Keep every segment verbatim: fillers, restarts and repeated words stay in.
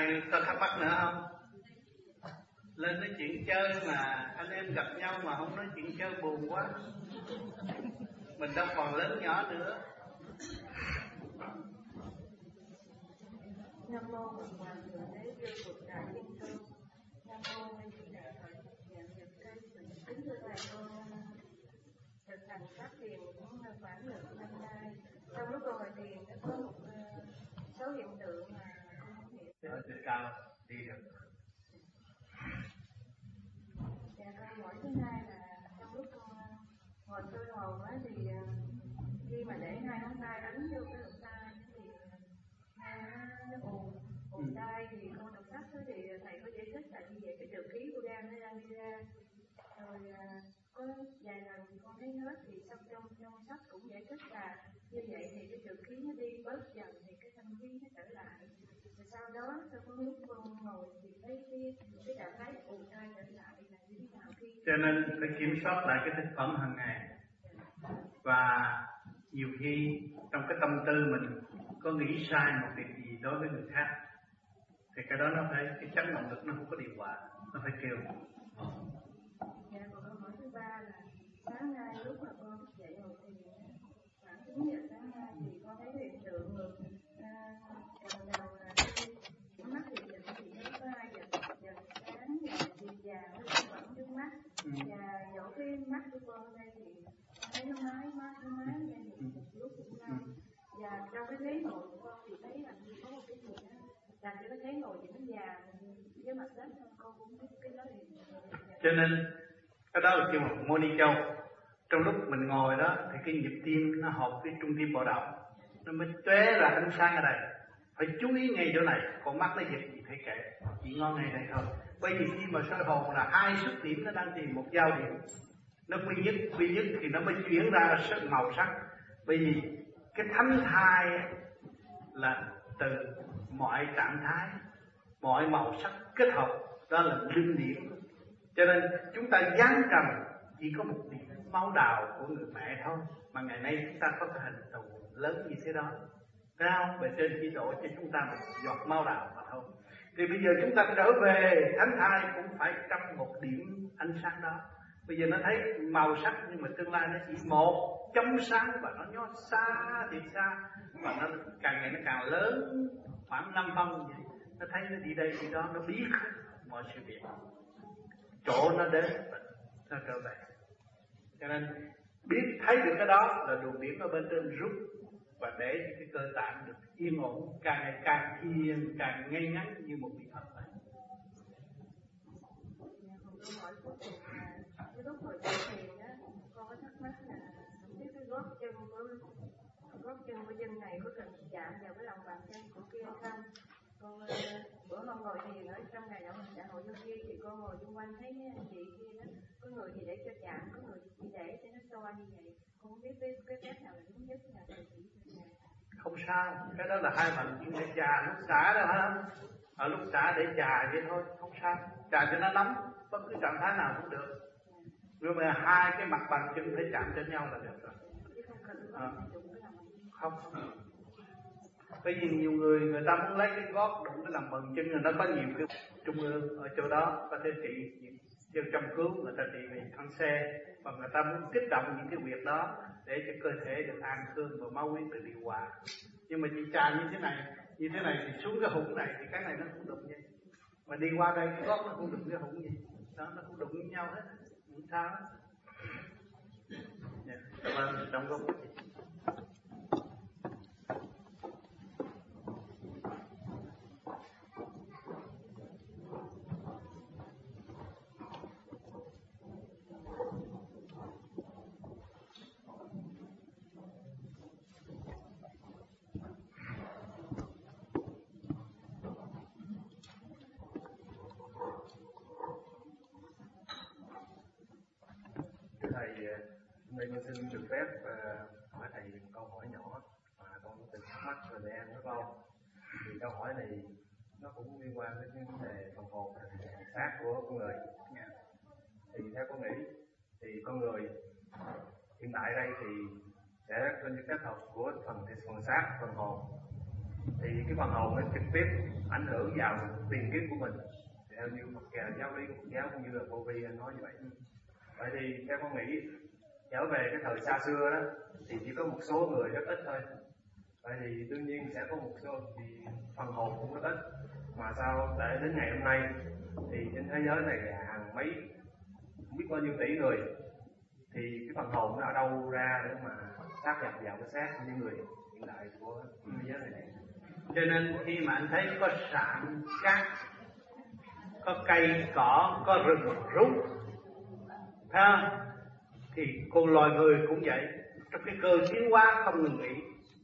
ai có thắc mắc nữa không? Lên nói chuyện chơi mà anh em gặp nhau mà không nói chuyện chơi buồn quá. Mình đâu còn lớn nhỏ nữa. Nam mô Phật Hoàng Thượng Đế Vô Cực Đại Thiên Tôn. Nam mô Nguyên Thủy Đại Phật. Nhận được cây sự kính thưa thầy con thực hành pháp thiền cũng khoảng nửa năm nay. Trong lúc ngồi thiền nó có một uh, số hiện tượng mà con không hiểu. Ở trên cao đi được. Dạ, câu hỏi thứ hai là trong lúc con ngồi tôi hồn á thì uh, khi mà để hai ngón tay đánh vô cái lỗ tai thì nghe nó ồn ồn tai thì con đọc sách thì thầy có giải thích là như vậy cái trượt khí của gan nó đang đi ra. Rồi uh, có vài lần thì con thấy hết thì trong trong trong sách cũng giải thích là như vậy thì cái trượt khí nó đi bớt dần thì cái thanh khí nó trở lại. Rồi sau đó sau có lúc con ngồi thì thấy cái cái trạng thái ồn tai trở lại là như thế nào khi cho nên phải kiểm soát lại cái thực phẩm hàng ngày. Và nhiều khi trong cái tâm tư mình có nghĩ sai một việc gì đối với người khác thì cái đó nó phải, cái chấn động lực nó không có điều hòa, nó phải kêu. Dạ, còn câu hỏi thứ ba là sáng nay lúc mà con dậy ngồi thì khoảng chín giờ sáng nay thì con thấy hiện tượng ngược đầu đầu là cái mắt thì giật thì nó có hai giật giật sáng và thì già nó vẫn trước mắt. Và dỗ cái mắt của con ở đây thì con thấy nó mái mái nó mái đây thì một lúc cũng lâu. Và trong cái thế ngồi của con thì thấy là như có một cái gì đó làm cho cái thế ngồi thì nó già với mặt đất thôi, con cũng biết cái đó thì. Cho nên cái đó là kêu một mô ni châu. Trong lúc mình ngồi đó thì cái nhịp tim nó hợp với trung tim bộ động, nó mới tóe ra ánh sáng ở đây. Phải chú ý ngay chỗ này, còn mắt nó giật gì phải kệ, chỉ ngon ngay đây thôi. Bởi vì khi mà soi hồn là hai xuất điểm nó đang tìm một giao điểm, nó quy nhất quy nhất thì nó mới chuyển ra sắc màu sắc. Bởi vì cái thánh thai là từ mọi trạng thái, mọi màu sắc kết hợp, đó là linh điểm. Cho nên chúng ta giáng trần chỉ có một điểm máu đào của người mẹ thôi, mà ngày nay chúng ta có cái hình thù lớn như thế đó. Thấy không? Bề trên chỉ độ cho chúng ta một giọt máu đào mà thôi. Thì bây giờ chúng ta trở về thánh thai cũng phải trong một điểm ánh sáng đó. Bây giờ nó thấy màu sắc nhưng mà tương lai nó chỉ một chấm sáng và nó nhó xa thì xa, và nó càng ngày nó càng lớn khoảng năm phân vậy. Nó thấy nó đi đây đi đó, nó biết mọi sự việc, chỗ nó đến nó trở về. Cho nên biết thấy được cái đó là luồng điển ở bên trên rút và để cho cái cơ tạng được yên ổn, càng ngày càng yên, càng ngay ngắn như một vị Phật vậy. Câu hỏi cuối cùng là cái lúc hồi trước thiền á, con có thắc mắc là không biết cái gót chân của gót chân của chân này có cần chạm vào cái lòng bàn chân của kia không? Con bữa hôm ngồi thiền ở trong ngày đạo xã hội trong kia thì con ngồi xung quanh thấy mấy anh chị kia đó, có người thì để cho chạm, có người thì chỉ để cho nó xoa như vậy. Con không biết cái cái phép nào là đúng nhất là thầy chỉ cho thầy. Không sao, cái đó là hai phần chuyện để trà lúc xả đó hả? Ở lúc xả để trà vậy thôi, không sao. Trà cho nó nóng, bất cứ trạng thái nào cũng được. Nhưng mà hai cái mặt bàn chân phải chạm cho nhau là được rồi. À. Không. Bởi vì nhiều người người ta muốn lấy cái gót đụng cái làm bằng chân, người ta có nhiều cái trung ương ở chỗ đó có thể trị theo chăm cứu, người ta trị về thân xe, và người ta muốn kích động những cái việc đó để cho cơ thể được an cương và máu huyết được điều hòa. Nhưng mà chị trà như thế này, như thế này thì xuống cái hũng này thì cái này nó cũng đụng vậy, mà đi qua đây cái gót nó cũng đụng cái hũng vậy, đó nó cũng đụng với nhau hết, không sao hết. Yeah. Cảm ơn đóng góp của chị. Thầy, mình xin được phép uh, hỏi thầy một câu hỏi nhỏ mà con từng thắc mắc về mẹ của con. Thì câu hỏi này nó cũng liên quan đến vấn đề phần hồn và xác của con người. Thì theo con nghĩ thì con người hiện tại đây thì sẽ trên cái kết hợp của phần phần xác, phần hồn. thì cái phần hồn nó trực tiếp ảnh hưởng vào tiền kiếp của mình, theo như Phật giáo lý của Phật giáo cũng như là Vô Vi nói như vậy. Vậy thì theo con nghĩ trở về cái thời xa xưa đó thì chỉ có một số người rất ít thôi. Vậy thì đương nhiên sẽ có một số thì phần hồn cũng rất ít, mà sao để đến ngày hôm nay thì trên thế giới này là hàng mấy không biết bao nhiêu tỷ người, thì cái phần hồn nó ở đâu ra để mà sát nhập vào cái xác như người hiện đại của thế giới này? Cho nên khi mà anh thấy có sạn cát, có cây cỏ, có rừng rút, thấy không? Thì con loài người cũng vậy, trong cái cơ tiến hóa không ngừng nghỉ.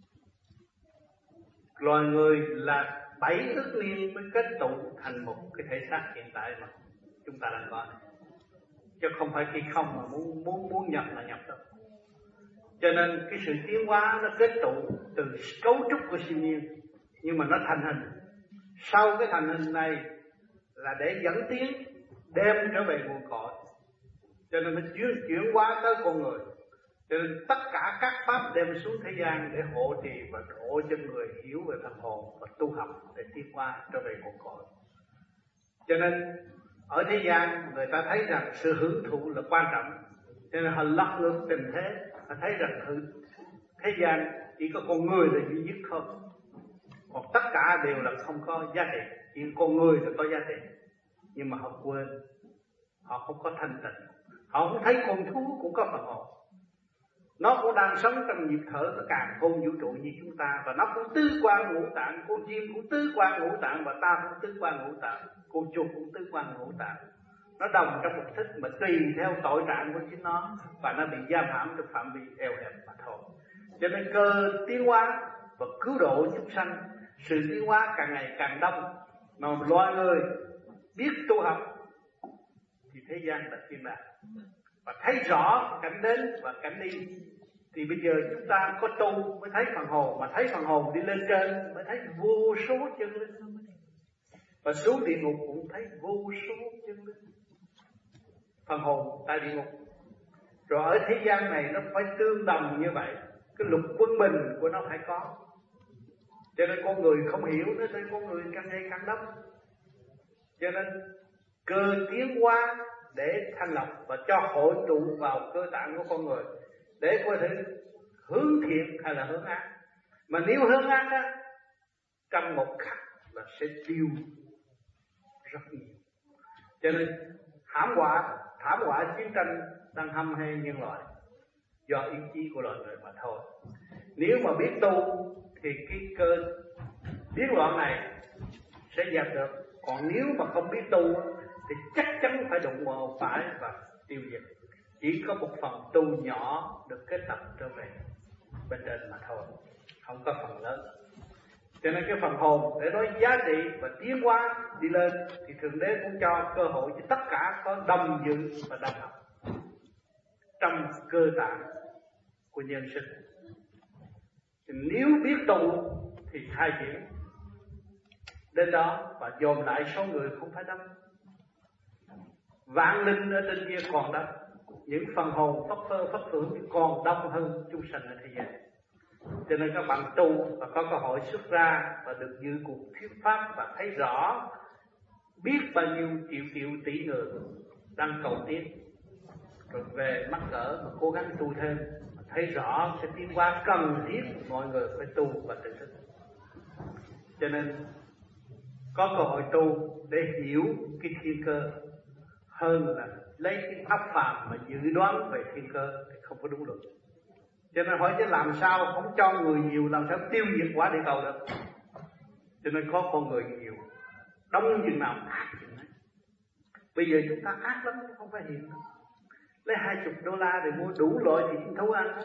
Loài người là bảy ức niên mới kết tụ thành một cái thể xác hiện tại mà chúng ta đang có, chứ không phải khi không mà muốn muốn muốn nhập là nhập đâu. Cho nên cái sự tiến hóa nó kết tụ từ cấu trúc của siêu nhiên, nhưng mà nó thành hình. Sau cái thành hình này là để dẫn tiến đem trở về nguồn cội, cho nên nó chuyển chuyển hóa tới con người. Cho nên tất cả các pháp đem xuống thế gian để hộ trì và hộ cho người hiểu về thần hồn và tu học để tiến hóa trở về nguồn cội. Cho nên ở thế gian người ta thấy rằng sự hưởng thụ là quan trọng, cho nên họ lật ngược tình thế. Họ thấy rằng thế gian chỉ có con người là duy nhất thôi, còn tất cả đều là không có giá trị, chỉ con người là có giá trị. Nhưng mà họ quên, họ không có thanh tịnh, họ không thấy con thú cũng có phần hồn. Nó cũng đang sống trong nhịp thở của càn khôn vũ trụ như chúng ta, và nó cũng tứ quan ngũ tạng. Con chim cũng tứ quan ngũ tạng, và ta cũng tứ quan ngũ tạng. Con chuột cũng tứ quan ngũ tạng. Nó đồng trong một thức mà tùy theo tội trạng của chính nó, và nó bị giam hãm trong phạm vi eo hẹp mà thôi. Cho nên cơ tiến hóa và cứu độ chúng sanh, sự tiến hóa càng ngày càng đông, mà loài người biết tu học thì thế gian là thiên đàng, và thấy rõ cảnh đến và cảnh đi. Thì bây giờ chúng ta có tu mới thấy phần hồn, mà thấy phần hồn đi lên trên mới thấy vô số chân linh, và xuống địa ngục cũng thấy vô số chân linh. Phần hồn tại địa ngục, rồi ở thế gian này nó phải tương đồng như vậy, cái luật quân bình của nó phải có. Cho nên con người không hiểu, nó thấy con người càng ngày càng đông. Cho nên cơ tiến hóa để thanh lọc và cho hội tụ vào cơ tạng của con người, để có thể hướng thiện hay là hướng ác. Mà nếu hướng ác á, trong một khắc là sẽ tiêu rất nhiều. Cho nên thảm họa thảm họa chiến tranh đang hăm hê nhân loại do ý chí của loài người mà thôi. Nếu mà biết tu thì cái cơ biến loạn này sẽ dẹp được. Còn nếu mà không biết tu thì chắc chắn phải đụng vào phải và tiêu diệt. Chỉ có một phần tu nhỏ được kết tập trở về bên trên mà thôi, không có phần lớn. Cho nên cái phần hồn để nói giá trị và tiến hóa đi lên thì Thượng Đế cũng cho cơ hội cho tất cả có đồng dự và đồng học trong cơ tạng của nhân sinh. Thì nếu biết tu thì khai triển đến đó và dồn lại số người không phải đông. Vạn linh ở trên kia còn đông, những phần hồn phất phơ phất phưởng còn đông hơn chúng sanh ở thế gian. Cho nên các bạn tu và có cơ hội xuất ra và được dự cuộc thuyết pháp và thấy rõ biết bao nhiêu triệu triệu tỷ người đang cầu tiến, rồi về mắc cỡ và cố gắng tu thêm, thấy rõ sẽ tiến hóa cần thiết mọi người phải tu và tự thức. Cho nên có cơ hội tu để hiểu cái thiên cơ hơn là lấy cái óc phàm mà dự đoán về thiên cơ thì không có đúng luật. Cho nên hỏi chứ làm sao không cho người nhiều, làm sao tiêu diệt quả địa cầu được. Cho nên có con người nhiều, đông chừng nào ác chừng ấy. Bây giờ chúng ta ác lắm, không phải hiền đâu. Lấy hai chục đô la để mua đủ loại thịt thú ăn,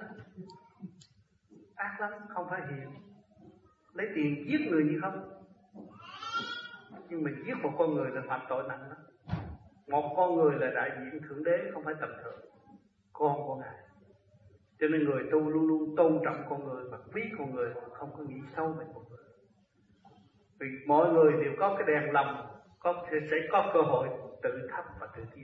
ác lắm, không phải hiền. Lấy tiền giết người như không, nhưng mà giết một con người là phạm tội nặng lắm. Một con người là đại diện Thượng Đế, không phải tầm thường, con của Ngài. Cho nên người tu luôn luôn tôn trọng con người và quý con người, không có nghĩ sâu về con người. Vì mọi người đều có cái đèn lòng, có sẽ có cơ hội tự thấp và tự tiến.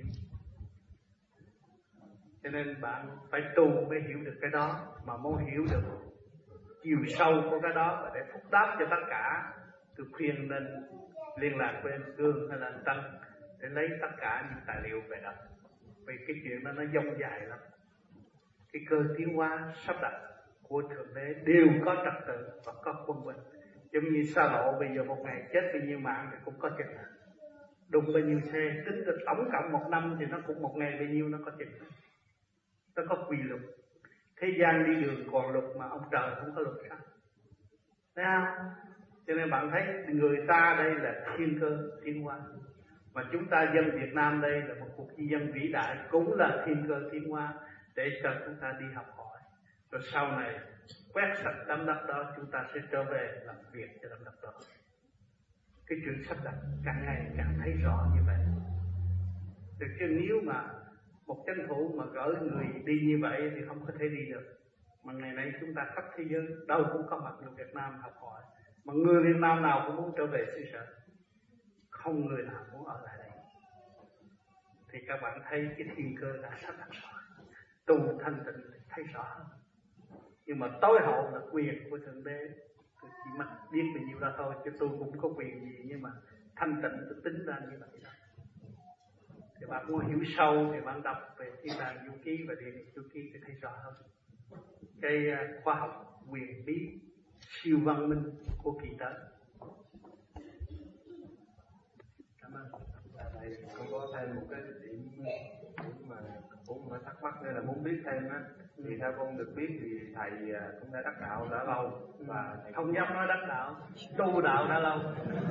Cho nên bạn phải tu mới hiểu được cái đó, mà muốn hiểu được chiều sâu của cái đó và để phúc đáp cho tất cả, tôi khuyên nên liên lạc với anh Cương hay là anh Tân để lấy tất cả những tài liệu về đó. Vì cái chuyện đó nó dông dài lắm. Cái cơ tiến hóa sắp đặt của Thượng Đế đều có trật tự và có quân bình. Giống như xa lộ bây giờ một ngày chết bao nhiêu mạng thì cũng có chừng. Đụng bao nhiêu xe, tính được tổng cộng một năm thì nó cũng một ngày bao nhiêu nó có chừng. Nó có quy luật. Thế gian đi đường còn luật mà ông trời không có luật sao? Thấy không? Cho nên bạn thấy người ta đây là thiên cơ tiến hóa. Mà chúng ta dân Việt Nam đây là một cuộc di dân vĩ đại, cũng là thiên cơ tiến hóa để cho chúng ta đi học hỏi. Rồi sau này quét sạch đám đất đó, chúng ta sẽ trở về làm việc cho đám đất đó. Cái chuyện sắp đặt càng ngày càng thấy rõ như vậy. Được chứ nếu mà một chính phủ mà gửi người đi như vậy thì không có thể đi được. Mà ngày nay chúng ta khắp thế giới đâu cũng có mặt ở Việt Nam học hỏi. Mà người Việt Nam nào cũng muốn trở về xứ sở, không người nào muốn ở lại đây. Thì các bạn thấy cái thiên cơ đã sắp đặt rồi. Tu thanh tịnh thì thấy rõ hơn. Nhưng mà tối hậu là quyền của Thượng Đế. Tôi chỉ mất biết bao nhiêu đó thôi, chứ tôi cũng có quyền gì. Nhưng mà thanh tịnh tôi tính ra như vậy đó. Thì bạn muốn hiểu sâu thì bạn đọc về Thiên Đàng Du Ký và Địa Ngục Du Ký thì thấy rõ hơn. Cái khoa học quyền bí siêu văn minh của kỳ tới. Cảm ơn. À, thầy con có thêm một cái điểm, điểm mà cũng mới thắc mắc nên là muốn biết thêm á. Thì theo con được biết thì thầy cũng đã đắc đạo đã lâu và thầy không dám nói đắc đạo, tu đạo đã lâu.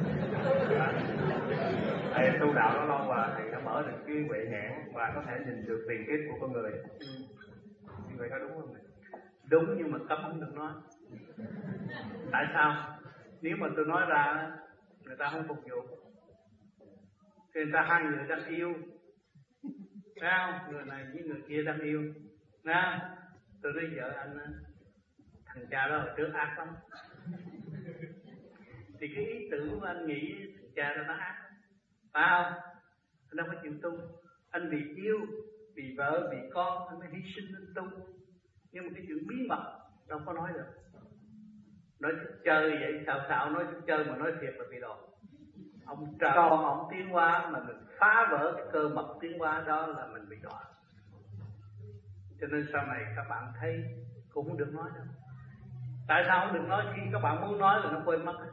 Thầy tu đạo đã lâu và thầy đã mở được cái huệ nhãn và có thể nhìn được tiền kiếp của con người. Ừ. Như vậy có đúng không thầy? Đúng, nhưng mà cấm không được nói. Tại sao? Nếu mà tôi nói ra người ta không phục vụ. Thì người ta hai người đang yêu, thấy không? Người này với người kia đang yêu. Nè, tôi nói vợ anh, thằng cha đó hồi trước ác lắm. Thì cái ý tưởng của anh nghĩ thằng cha đó nó ác, phải không? Anh đâu có chịu tu. Anh vì yêu, vì vợ, vì con, anh mới hy sinh anh tu. Nhưng mà cái chuyện bí mật đâu có nói được. Nói chút chơi vậy, xạo xạo nói chút chơi mà nói thiệt là bị đổ. Ông trời ông tiến hóa mà mình phá vỡ cái cơ mật tiến hóa đó là mình bị đọa. Cho nên sau này các bạn thấy cũng không được nói đâu. Tại sao không được nói? Khi các bạn muốn nói là nó quên mất.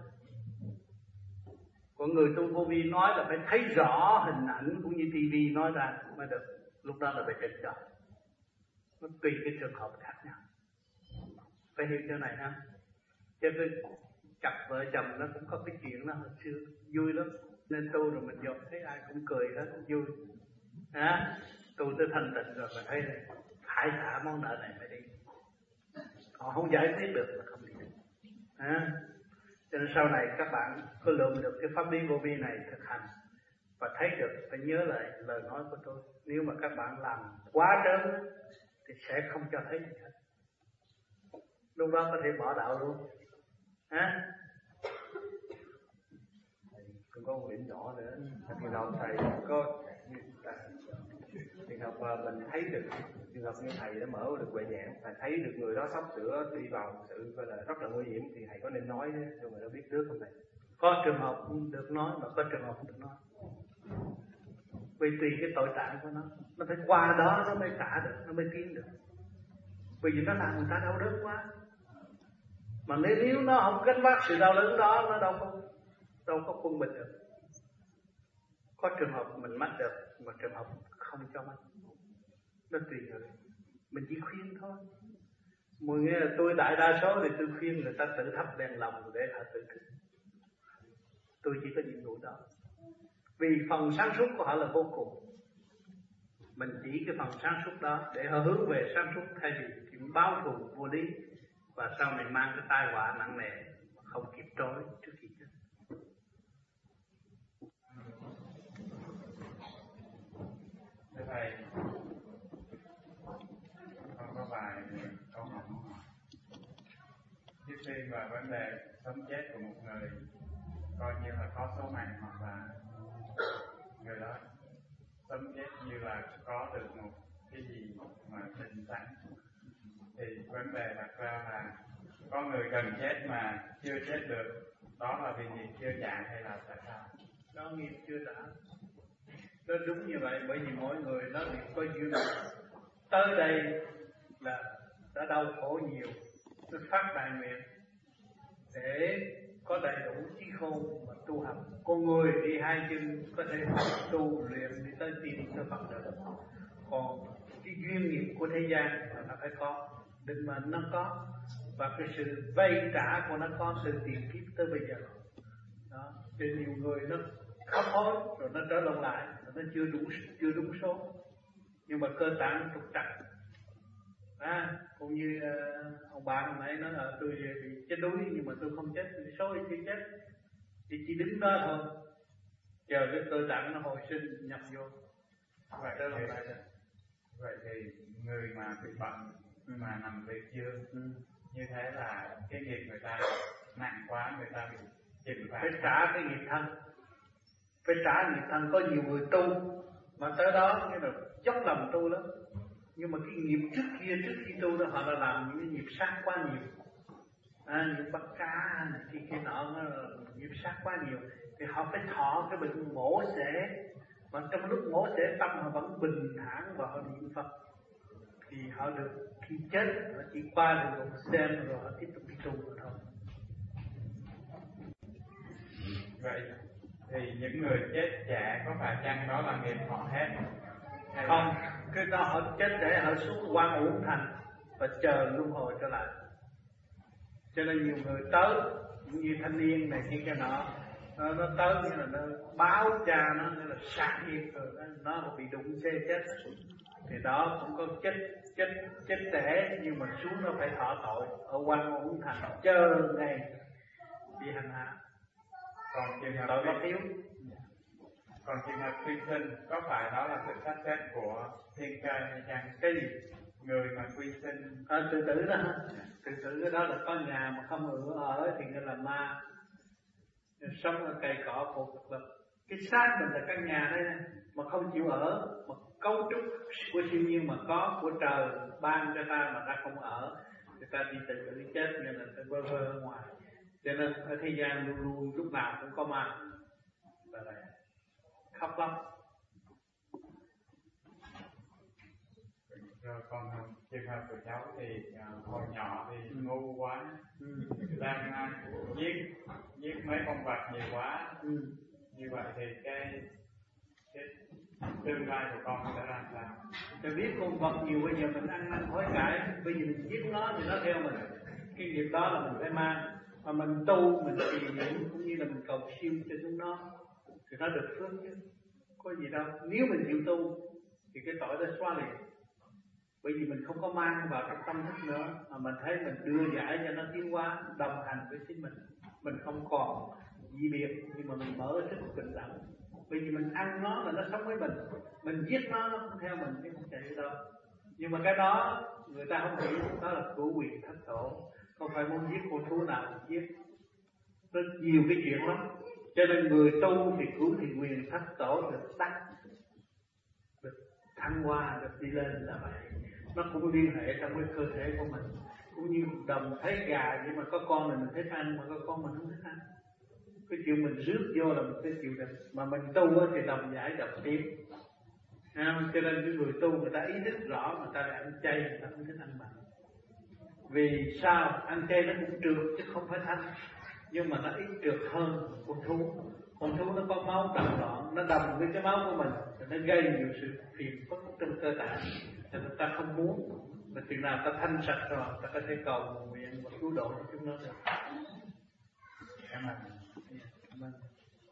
Còn người tu vô vi nói là phải thấy rõ hình ảnh cũng như tivi nói ra mới được. Lúc đó là phải trật trời. Nó tùy cái trường hợp khác nhau. Phải hiểu chỗ này ha. Cho nên cặp vợ chồng nó cũng có cái chuyện đó hồi xưa vui lắm. Nên tu rồi mình dọn thấy ai cũng cười hết, vui. À, tu tới thanh tịnh rồi mình thấy này, phải trả món nợ này phải đi. Họ không giải quyết được là không đi được. À, cho nên sau này các bạn có lượm được cái pháp lý vô vi này thực hành và thấy được, phải nhớ lại lời nói của tôi. Nếu mà các bạn làm quá trớn thì sẽ không cho thấy gì hết. Lúc đó có thể bỏ đạo luôn. À, cũng có một điểm nhỏ nữa. Trường hợp thầy có trường hợp mà mình thấy được, trường hợp như thầy đã mở được huệ nhãn, thầy thấy được người đó sắp sửa đi vào sự gọi là rất là nguy hiểm thì thầy có nên nói cho người đó biết trước không thầy? Có trường hợp được nói mà có trường hợp không được nói. Vì tùy cái tội trạng của nó, nó phải qua đó nó mới xả được, nó mới tiến được. Bởi vì nó làm người ta đau đớn quá. Mà nếu, nếu nó không gánh vác sự đau đớn đó, nó đâu có đâu có quân bình được. Có trường hợp mình mất được, mà trường hợp không cho mất. Nó tùy người. Mình chỉ khuyên thôi. Mọi người là tôi đại đa số thì tôi khuyên người ta tự thắp đèn lòng để họ tự thức. Tôi chỉ có nhiệm vụ đó. Vì phần sáng suốt của họ là vô cùng. Mình chỉ cái phần sáng suốt đó để họ hướng về sáng suốt, thay vì chuyện báo thù vô lý và sau này mang cái tai họa nặng nề không kịp trối trước khi chết. Thưa thầy, con có vài câu hỏi. Trước khi vào vấn đề sống chết của một người, coi như là có số mạng hoặc là người đó sống chết như là có được một cái gì mà tình sẵn, thì vấn đề đặt ra là có người gần chết mà chưa chết được, đó là vì nghiệp chưa trả hay là tại sao? Đó nghiệp chưa trả. Nó đúng như vậy, bởi vì mỗi người nó bị có duyên tới đây là đã đau khổ nhiều, nó phát đại nguyện để có đầy đủ trí khôn mà tu học. Con người đi hai chân có thể học tu luyện đi tới tiên tới Phật được, còn cái duyên nghiệp của thế gian là nó phải có, định mệnh nó có, và cái sự vay trả của nó có từ tiền kiếp tới bây giờ. Đó, cho nhiều người nó khóc hối rồi nó trở lộn lại, rồi nó chưa đủ chưa đúng số, nhưng mà cơ tạng trục trặc. À, cũng như uh, ông bạn hồi nãy nói là tôi bị chết đuối nhưng mà tôi không chết, tôi số chưa chết, thì chỉ đứng đó thôi, chờ cái cơ tạng nó hồi sinh nhập vô. Vậy trở thì, lại rồi. vậy thì người mà bị bệnh mà nằm liệt dương Ừ. như thế là cái nghiệp người ta nặng quá, người ta bị trừng phạt. Phải trả cái nghiệp thân, phải trả nghiệp thân. Có nhiều người tu mà tới đó nghĩa là dốc lòng tu lắm, nhưng mà cái nghiệp trước kia trước khi tu đó họ đã làm những cái nghiệp sát quá nhiều, à, những bắt cá này kia kia nọ, nghiệp sát quá nhiều, thì họ phải thọ cái bệnh mổ xẻ, mà trong lúc mổ xẻ tâm họ vẫn bình thản và họ niệm Phật, thì họ được khi chết họ chỉ qua được một xem rồi họ tiếp tục đi tu rồi thôi. Vậy thì những người chết trẻ có phải chăng đó là nghiệp họ hết? Hay Không, là... cái đó họ chết để họ xuống Quan Uổng Thành và chờ luân hồi trở lại. Cho nên nhiều người tới, như thanh niên này kia cái nọ, nó, nó tới như là nó báo cha nó, như là sát nghiệp rồi nó, nó bị đụng xe chết. Thì đó cũng có chết chết chết trẻ, nhưng mà xuống nó phải thọ tội ở Quan Uổng Thành chờ ngày bị hành hạ. Còn trường hợp tội bất hiếu. Còn trường hợp quy sinh có phải đó là sự sắp xếp của thiên cơ hay chăng? Cái gì? Người mà quy sinh À, tự tử đó, tự tử cái đó là có nhà mà không ở ở thì gọi là ma, sống ở cây cỏ phục vật. Cái xác mình là căn nhà đây này, mà không chịu ở, mà cấu trúc của siêu nhiên mà có, của trời ban cho ta mà ta không ở, người ta đi tự tử chết nên là ta vơ vơ ở ngoài. Cho nên ở thế gian luôn luôn lúc nào cũng có ma, là vậy. Khóc lắm. Rồi còn trường hợp của cháu thì uh, hồi nhỏ thì ừ. ngu quá, ừ. đang uh, giết giết mấy con vật nhiều quá, ừ. như vậy thì cái cái tương lai của con sẽ làm sao? Để biết con vật nhiều bây giờ mình ăn năn hối cải, bây giờ mình giết nó thì nó theo mình, cái nghiệp đó là mình phải mang, mà mình tu mình trì niệm cũng như là mình cầu siêu cho chúng nó thì nó được phước chứ có gì đâu. Nếu mình chịu tu thì cái tội đó xóa liền, bởi vì mình không có mang vào trong tâm thức nữa, mà mình thấy mình đưa giải cho nó tiến hóa đồng hành với chính mình, mình không còn dị biệt, nhưng mà mình mở sức bình đẳng. Bởi vì mình ăn nó là nó sống với mình, mình giết nó nó không theo mình chứ không chạy đi đâu. Nhưng mà cái đó người ta không hiểu, đó là cửu quyền thất tổ, không phải muốn giết con thú nào cũng giết, rất nhiều cái chuyện lắm. Cho nên người tu thì cửu thì quyền thất tổ được đắc, được thăng hoa, được đi lên là vậy. Nó cũng liên hệ trong cái cơ thể của mình, cũng như đồng thấy gà nhưng mà có con là mình thích ăn, mà có con mình không thích ăn. Cái chuyện mình rước vô là mình phải chịu đựng, mà mình tu thì đồng giải đồng tiếp. À, cho nên cái người tu người ta ý thức rõ, người ta lại ăn chay, người ta không thích ăn mặn. Vì sao? Ăn chay nó cũng trượt chứ không phải thanh, nhưng mà nó ít trượt hơn con thú. Con thú nó có máu đậm loạn, nó đầm với cái máu của mình, thì nó gây nhiều sự phiền phức trong cơ thể, thì người ta không muốn. Mà chừng nào ta thanh sạch rồi, ta có thể cầu nguyện và cứu độ cho chúng nó được. Cảm ơn. Cảm ơn.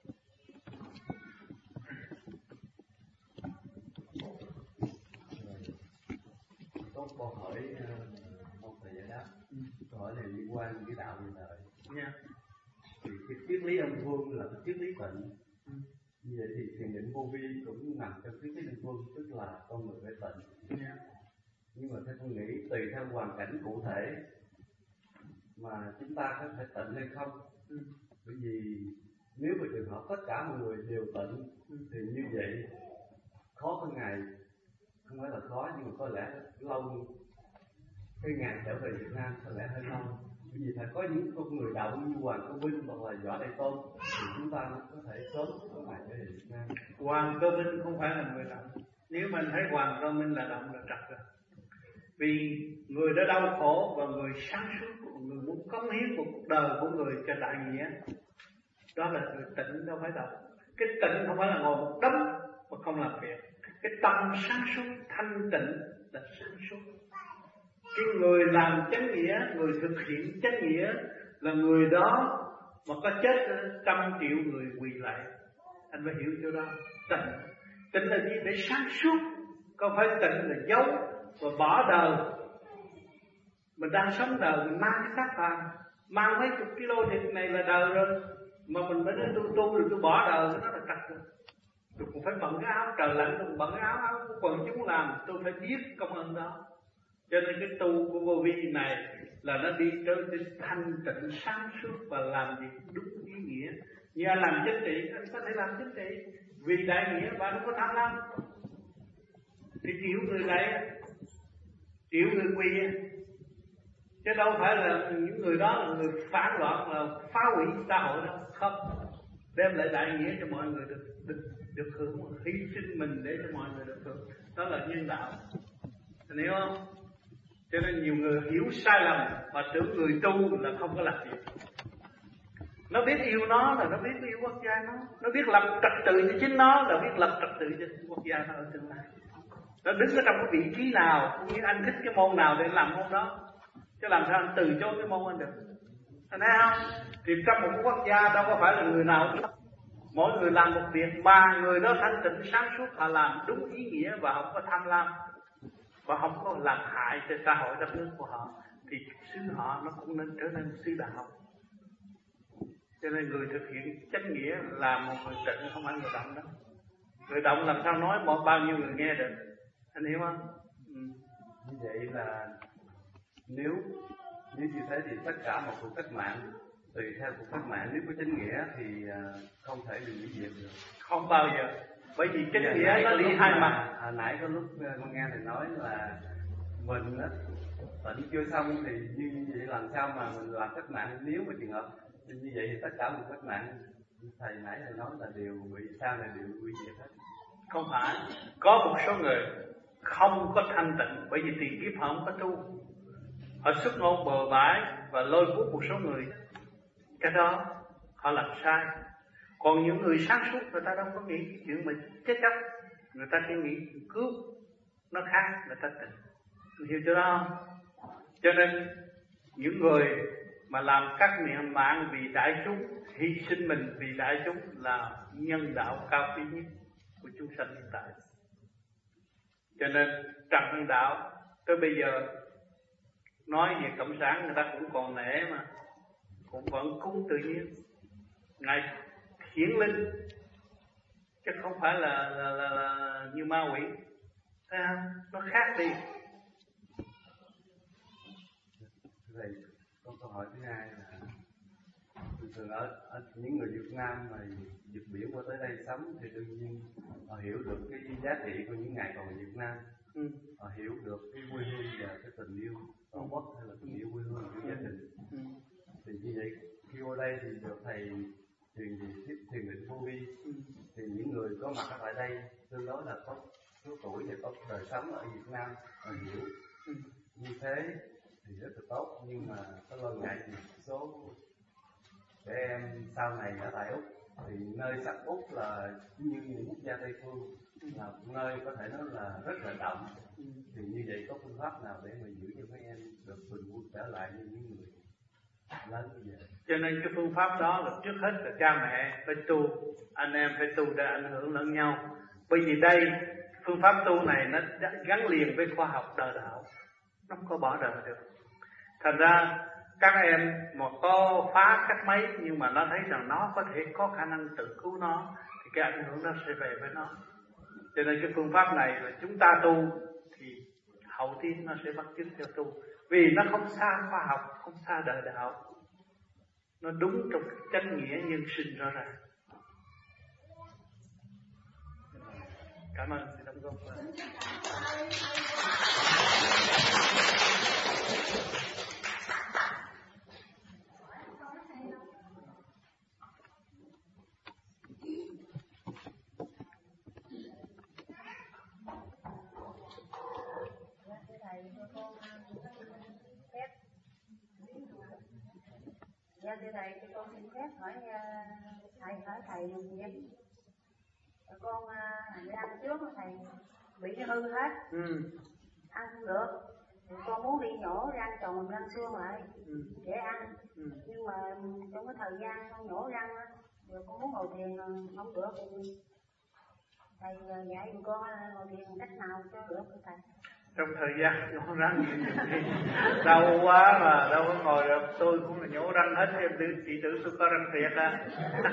Có câu hỏi một thầy giải đáp. Câu hỏi này liên quan đến cái đạo hiện thời. Yeah. Thì cái triết lý âm phương là cái triết lý tịnh. Ừ. Như vậy thì thiền định vô vi cũng nằm trong triết lý âm phương, tức là con người phải tịnh. Yeah. Nhưng mà theo tôi nghĩ tùy theo hoàn cảnh cụ thể mà chúng ta có thể tịnh hay không. Ừ. Bởi vì nếu mà trường hợp tất cả mọi người đều tịnh ừ. thì như vậy khó có ngày, không phải là khó nhưng mà có lẽ lâu, cái ngày trở về Việt Nam có lẽ hơi lâu. Bởi vì phải có những con người động như Hoàng Cơ Vinh hoặc là Võ Đại Tôn thì chúng ta có thể sớm có lại cho Việt Nam. Hoàng Cơ Vinh không phải là người động. Nếu mình thấy Hoàng Cơ Vinh là động là trật rồi. Vì người đã đau khổ và người sáng suốt, người muốn cống hiến cuộc đời của người cho đại nghĩa, đó là người tịnh, đâu phải động. Cái tịnh không phải là ngồi một đống mà không làm việc. Cái tâm sáng suốt thanh tịnh là sáng suốt. Cái người làm chánh nghĩa, người thực hiện chánh nghĩa là người đó mà có chết trăm triệu người quỳ lại. Anh phải hiểu chỗ đó. Tịnh, tịnh là gì? Để sáng suốt. Không phải tịnh là giấu và bỏ đời. Mình đang sống đời, mình mang cái xác phàm, mang mấy chục kilo thịt này là đời rồi, mà mình mới nói tôi tu rồi tôi bỏ đời, nó là trật rồi. Tôi cũng phải bận cái áo, trời lạnh tôi cũng bận cái áo, áo của quần chúng làm, tôi phải biết công ơn đó. Cho nên cái tu của vô vi này là nó đi tới cái thanh tịnh sáng suốt và làm việc đúng ý nghĩa. Như anh làm chính trị, anh có thể làm chính trị vì đại nghĩa và nó có tham lam. Thì chịu người lại, chịu người quỳ, chứ đâu phải là những người đó là người phản loạn, là phá hủy xã hội đâu. Không, đem lại đại nghĩa cho mọi người được được được hưởng, hy sinh mình để cho mọi người được hưởng, đó là nhân đạo. Anh hiểu không? Cho nên nhiều người hiểu sai lầm và tưởng người tu là không có làm việc. Nó biết yêu nó là nó biết yêu quốc gia nó, nó biết lập trật tự cho chính nó là biết lập trật tự cho quốc gia nó ở tương lai. Nó đứng ở trong cái vị trí nào, cũng như anh thích cái môn nào để làm môn đó, chứ làm sao anh từ chối cái môn anh được. Anh thấy không? Thì trong một quốc gia đâu có phải là người nào cũng mỗi người làm một việc, mà người đó thanh tịnh sáng suốt, họ làm đúng ý nghĩa và không có tham lam và không có làm hại cho xã hội đất nước của họ, thì xứ họ nó cũng nên trở nên xứ đạo. Cho nên người thực hiện chánh nghĩa là một người tịnh, không phải người động đó. Người động làm sao nói một bao nhiêu người nghe được, anh hiểu không? Ừ. Như vậy là nếu nếu như thế thì tất cả một cuộc cách mạng, tùy theo cuộc cách mạng, nếu có chánh nghĩa thì không thể bị hủy diệt được. Không bao giờ, bởi vì chánh dạ, nghĩa nó đi hai mặt. À, nãy có lúc con nghe thầy nói là mình á tịnh chưa xong thì như vậy làm sao mà mình làm cách mạng, nếu mà trường hợp như vậy thì tất cả một cách mạng, thầy nãy thầy nói là đều bị sao là đều hủy diệt hết. Không phải, có một số người không có thanh tịnh bởi vì tiền kiếp họ không có tu, họ xuất ngôn bừa bãi và lôi cuốn một số người, cái đó họ làm sai. Còn những người sáng suốt người ta đâu có nghĩ chuyện mà chết chóc, người ta chỉ nghĩ cứu, nó khác, người ta tịnh. Hiểu chưa đó không? Cho nên những người mà làm các miệng mạng vì đại chúng, hy sinh mình vì đại chúng là nhân đạo cao quý nhất của chúng sanh hiện tại. Cho nên Trần Hưng Đạo tới bây giờ nói về cộng sản người ta cũng còn nể mà, cũng vẫn cúng tự nhiên, ngài hiển linh chứ không phải là, là, là, là như ma quỷ. Thấy không? Nó khác đi. Thầy có câu hỏi thứ hai là thường thường ở, ở những người Việt Nam mà vượt biển qua tới đây sống thì đương nhiên họ hiểu được cái giá trị của những ngày còn ở Việt Nam. Ừ. Họ hiểu được cái quê hương và cái tình yêu tổ quốc hay là tình yêu quê hương của gia đình. Ừ. Thì như vậy khi qua đây thì được thầy truyền về thiền định vô vi. Ừ. Thì những người có mặt ở tại đây tương đối là có số tuổi và có đời sống ở Việt Nam họ hiểu. Ừ. Như thế thì rất là tốt, nhưng mà có lo ngại thì số trẻ em sau này ở tại Úc thì nơi sắc Úc là như những quốc gia Tây phương là một nơi có thể nói là rất là động. Ừ. Thì như vậy có phương pháp nào để mà giữ cho mấy em được bình quân trở lại như những người lớn như vậy? Cho nên cái phương pháp đó là trước hết là cha mẹ phải tu, anh em phải tu để ảnh hưởng lẫn nhau. Bởi vì đây phương pháp tu này nó gắn liền với khoa học đời đạo, nó không có bỏ đời được. Thành ra các em mà có phá cách mấy nhưng mà nó thấy rằng nó có thể có khả năng tự cứu nó thì cái ảnh hưởng nó sẽ về với nó. Cho nên cái phương pháp này là chúng ta tu thì hậu thiên nó sẽ bắt chước theo tu, vì nó không xa khoa học, không xa đời đạo, nó đúng trong chánh nghĩa nhân sinh rõ ràng. Cảm ơn sự đóng góp. Dạ thưa thầy, cho con xin phép hỏi uh, thầy hỏi thầy một việc. Con uh, ăn trước thầy bị nó hư hết, ừ. ăn không được. Con muốn đi nhổ răng tròn răng xương lại ừ. để ăn, ừ. nhưng mà trong cái thời gian con nhổ răng á, rồi con muốn ngồi thiền không được. Thầy dạy con ngồi thiền cách nào cho được thầy? Trong thời gian nhổ răng thì nhiều khi đau quá mà đâu có ngồi được. Tôi cũng là nhổ răng hết, em tự chị tưởng tôi có răng thiệt à.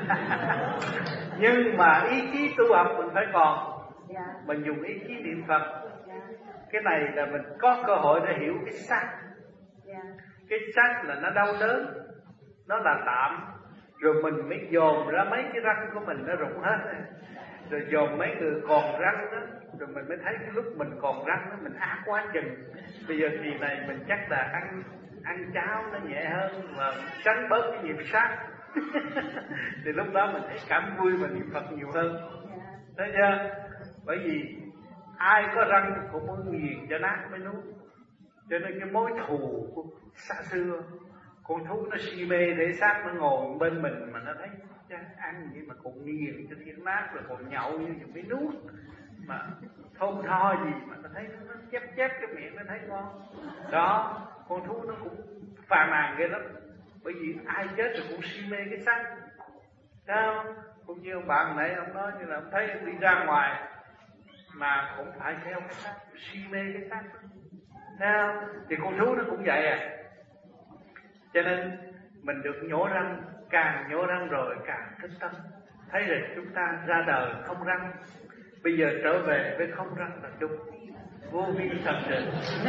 Nhưng mà ý chí tu học mình phải còn, dạ. Mình dùng ý chí niệm Phật, dạ. Cái này là mình có cơ hội để hiểu cái xác, dạ. Cái xác là nó đau đớn, nó là tạm. Rồi mình mới dồn ra mấy cái răng của mình nó rụng hết, rồi dồn mấy người còn răng đó, rồi mình mới thấy cái lúc mình còn răng đó mình ác quá chừng. Bây giờ kỳ này mình chắc là ăn ăn cháo nó nhẹ hơn và tránh bớt cái nhịp sát. Thì lúc đó mình thấy cảm vui và niệm Phật nhiều hơn. Thấy chưa? Bởi vì ai có răng cũng muốn nghiền cho nát mới nuốt. Cho nên cái mối thù của xa xưa, con thú nó si mê thể xác nó ngồi bên mình mà nó thấy ăn gì mà còn nghiền cho thiên nát, rồi còn nhậu như vậy mới nuốt, mà thơm tho gì mà nó thấy nó chép chép cái miệng nó thấy ngon. Đó, con thú nó cũng phàn nàn ghê lắm. Bởi vì ai chết rồi cũng si mê cái xác. Thấy không? Cũng như ông bạn nãy ông nói như là ông thấy đi ra ngoài mà cũng phải theo cái xác, si mê cái xác. Thấy không? Thì con thú nó cũng vậy à. Cho nên mình được nhổ răng, càng nhổ răng rồi càng thức tâm. Thấy rồi chúng ta ra đời không răng, bây giờ trở về với không răng là đúng. Vô vi thật sự.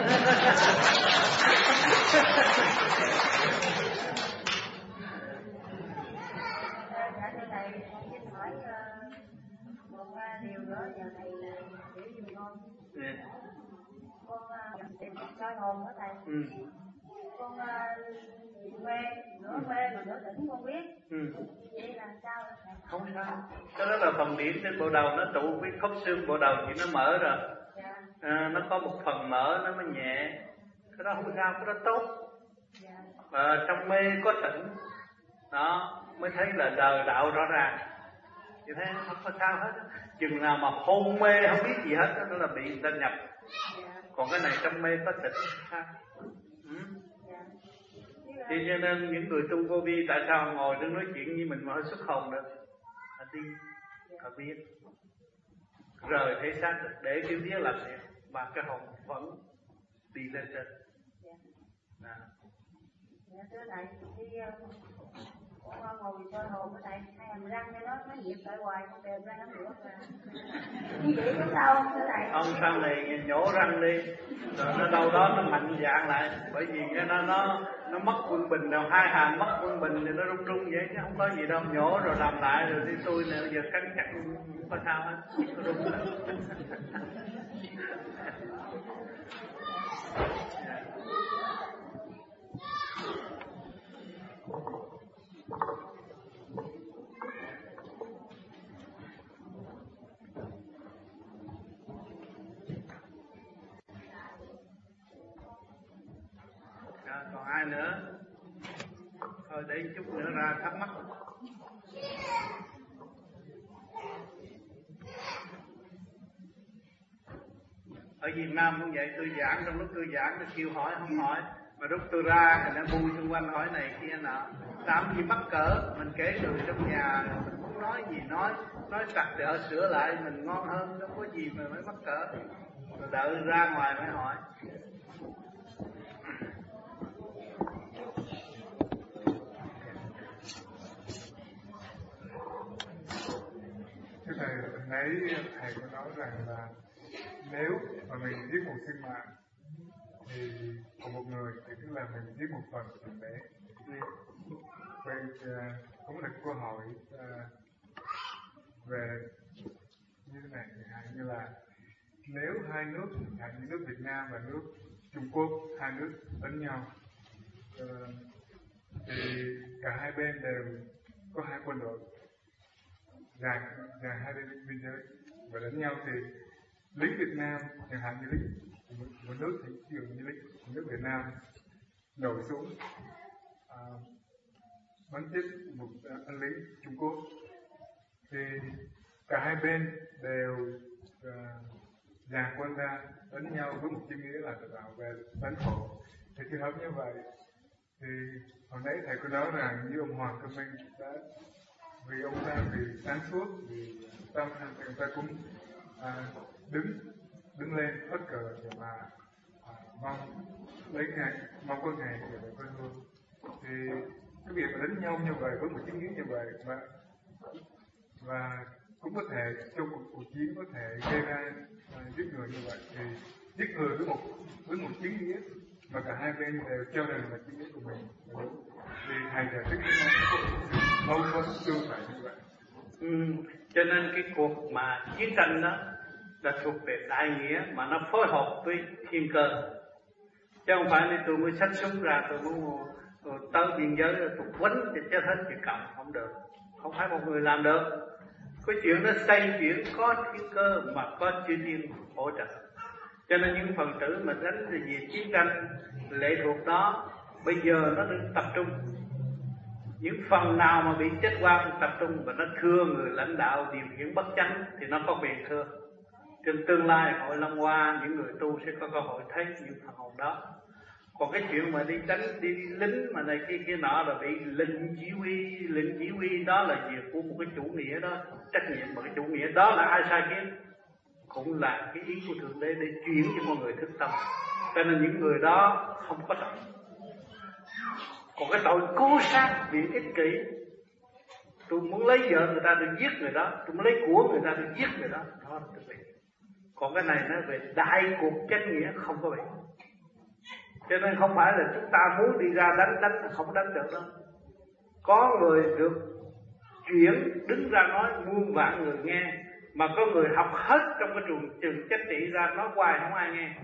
Dạ thưa thầy, con xin hỏi một điều nữa giờ thầy hiểu giùm con. Yeah. Con tìm soi hồn đó thầy. Ừ. Con uh, mê, nửa mê mà nửa tỉnh con biết. Ừ. Vậy là sao thầy? Không sao. Cái đó là phần điểm trên bộ đầu, nó trụ với khớp xương bộ đầu thì nó mở rồi. Dạ. À, nó có một phần mở nó mới nhẹ. Cái đó không sao, cái đó tốt. Dạ. À, trong mê có tỉnh. Đó, mới thấy là đời đạo rõ ràng. Như thế không có sao hết. Chừng nào mà hôn mê không biết gì hết đó là bị người ta nhập. Dạ. Còn cái này trong mê có tỉnh sao? Ừ. Dạ. Thì cho nên những người tu vô vi tại sao ngồi đứng nói chuyện như mình mà hơi xuất hồn được? Họ đi, họ biết rời thể xác được để tiêu tía làm việc mà cái hồn vẫn đi lên trên. Dạ. Dạ thưa thầy, khi con ngồi soi hồn của thầy, hay hàm răng cho nó nó nhịp lại hoài không tìm ra nó nữa mà. Như vậy có sao không thưa thầy? Ông sau này nhổ răng đi, rồi nó đâu đó nó mạnh dạn lại, bởi vì cái nó nó nó mất quân bình đâu, hai hàm mất quân bình thì nó rung rung vậy chứ không có gì đâu. Nhổ rồi làm lại rồi đi xuôi này bây giờ cắn chặt không có sao hết, nó rung lại. Còn ai nữa? Thôi để chút nữa ra thắc mắc. Ở Việt Nam cũng vậy, tôi giảng trong lúc tôi giảng tôi kêu hỏi không hỏi, mà lúc tôi ra thì nó vui xung quanh hỏi này kia nọ. Làm gì mắc cỡ, mình kể người trong nhà mình muốn nói gì nói, nói sạch thì ở sửa lại mình ngon hơn, đâu có gì mà mới mắc cỡ. Rồi đợi ra ngoài mới hỏi. Cái này nãy thầy có nói rằng là nếu mà mình giết một sinh mạng thì của một người thì tức là mình giết một phần của thằng bé. Vậy có một câu hỏi uh, về như thế này, như là nếu hai nước, chẳng như nước Việt Nam và nước Trung Quốc, hai nước đánh nhau, uh, thì cả hai bên đều có hai quân đội dàn dàn hai bên biên giới và đánh nhau, thì lính Việt Nam chẳng hạn như lính một nước thì ví dụ như lính nước Việt Nam nổi xuống, à, bắn chết một anh lính Trung Quốc. Thì cả hai bên đều uh, dàn quân ra đánh nhau với một chính nghĩa là tự bảo vệ lãnh thổ. Thì trường hợp như vậy thì hồi nãy thầy có nói rằng như ông Hoàng Cơ Minh đã vì ông ta vì sáng suốt, vì tâm thanh thì ông ta cũng à, đứng đứng lên phất cờ để mà à, mong lấy ngày mong có ngày về về quê hương. Thì cái việc mà đánh nhau như vậy với một chính nghĩa như vậy và và cũng có thể trong cuộc, cuộc chiến có thể gây ra à, giết người như vậy, thì giết người với một với một chính nghĩa mà cả hai bên đều cho rằng là chính nghĩa của mình là đúng, thì thầy giải thích nó mâu thuẫn tương phải như vậy. Ừ, cho nên cái cuộc mà chiến tranh đó là thuộc về đại nghĩa mà nó phối hợp với thiên cơ, chứ không phải là tôi mới xách súng ra tôi muốn tới biên giới tôi quánh thì chết hết thì cầm không được, không phải một người làm được. Cái chuyện nó xây chuyển có thiên cơ mà có chư thiên hỗ trợ, cho nên những phần tử mà đánh về chiến tranh lệ thuộc đó bây giờ nó được tập trung. Những phần nào mà bị chết oan tập trung và nó thưa người lãnh đạo điều khiển bất chánh thì nó có quyền thưa. Trên tương lai hội Long Hoa những người tu sẽ có cơ hội thấy những phần hồn đó. Còn cái chuyện mà đi đánh đi lính mà này kia kia nọ là bị lệnh chỉ huy lệnh chỉ huy đó là việc của một cái chủ nghĩa đó, trách nhiệm của cái chủ nghĩa đó là ai sai khiến cũng là cái ý của Thượng Đế để chuyển cho mọi người thức tâm. Cho nên những người đó không có tội. Còn cái tội cố sát vì ích kỷ, tôi muốn lấy vợ người ta tôi giết người đó, tôi muốn lấy của người ta tôi giết người đó, đó là tự bị. Còn cái này nó về đại cuộc chánh nghĩa không có bị. Cho nên không phải là chúng ta muốn đi ra đánh đánh không đánh được đâu. Có người được chuyển đứng ra nói muôn vạn người nghe, mà có người học hết trong cái trường trường chánh trị ra nói hoài không ai nghe.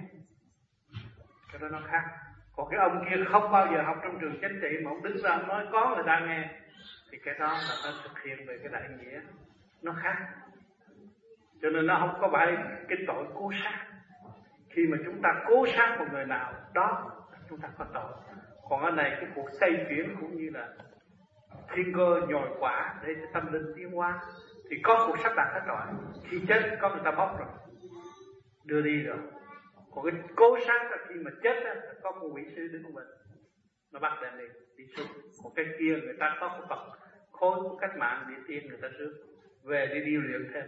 Cái đó nó khác. Còn cái ông kia không bao giờ học trong trường chánh trị mà ông đứng ra nói có người ta nghe, thì cái đó là nó thực hiện về cái đại nghĩa, nó khác. Cho nên nó không có phải cái tội cố sát. Khi mà chúng ta cố sát một người nào đó chúng ta có tội. Còn ở này cái cuộc xây chuyển cũng như là thiên cơ nhồi quả để cho tâm linh tiến hóa, thì có cuộc sắp đặt hết rồi. Khi chết có người ta bóc rồi, đưa đi rồi. Còn cái cố sát là khi mà chết á, có một vị sư đứng bên nó bắt lên đi đi xuống. Còn cái kia người ta có cái Phật khối của cách mạng địa tiên người ta rước về đi điêu luyện thêm.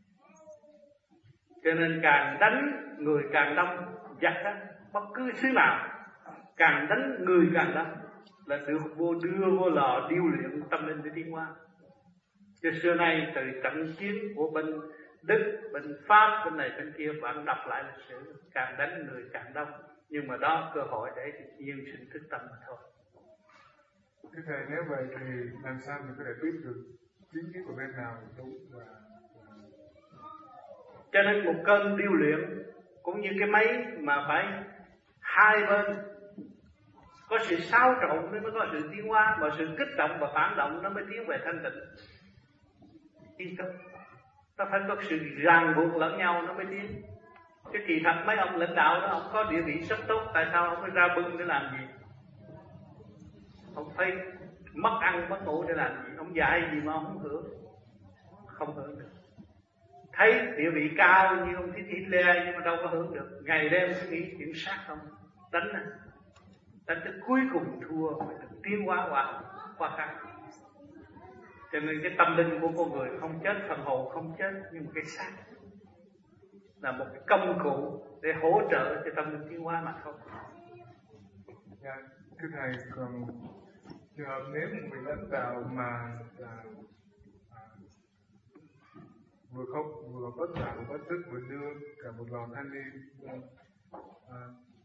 Cho nên càng đánh người càng đông, giặc á, bất cứ xứ nào càng đánh người càng đông là được vô đưa vô lò điêu luyện tâm linh để tiến hóa. Cho xưa nay từ trận chiến của bên Đức, bên Pháp, bên này bên kia bạn đọc lại lịch sử, càng đánh người càng đông, nhưng mà đó cơ hội để nhiên sinh thức tâm mà thôi. Thưa thầy, nếu vậy thì làm sao mình có thể biết được chính kiến của bên nào đúng và, và... Cho nên một cơn điêu luyện cũng như cái máy mà phải hai bên có sự xáo trộn mới có sự tiến hóa, mà sự kích động và phản động nó mới tiến về thanh tịnh. Yên tâm, nó phải có sự ràng buộc lẫn nhau nó mới tiến. Cái kỳ thật mấy ông lãnh đạo đó ông có địa vị rất tốt, tại sao ông phải ra bưng để làm gì? Ông phải mất ăn mất ngủ để làm gì? Ông dạy gì mà ông không hưởng? Không hưởng được. Thấy địa vị cao như ông Hitler nhưng mà đâu có hưởng được. Ngày đêm cứ nghĩ chuyện sát không, đánh à. Đánh tới cuối cùng thua phải được tiến hóa qua qua khác. Cho nên cái tâm linh của con người không chết, phần hồn không chết, nhưng mà cái xác là một cái công cụ để hỗ trợ cho tâm linh tiến hóa mà thôi. Dạ, thưa thầy, còn trường hợp nếu một người lãnh đạo mà là à, vừa không vừa bất đạo bất tức vừa đưa cả một đoàn thanh niên à,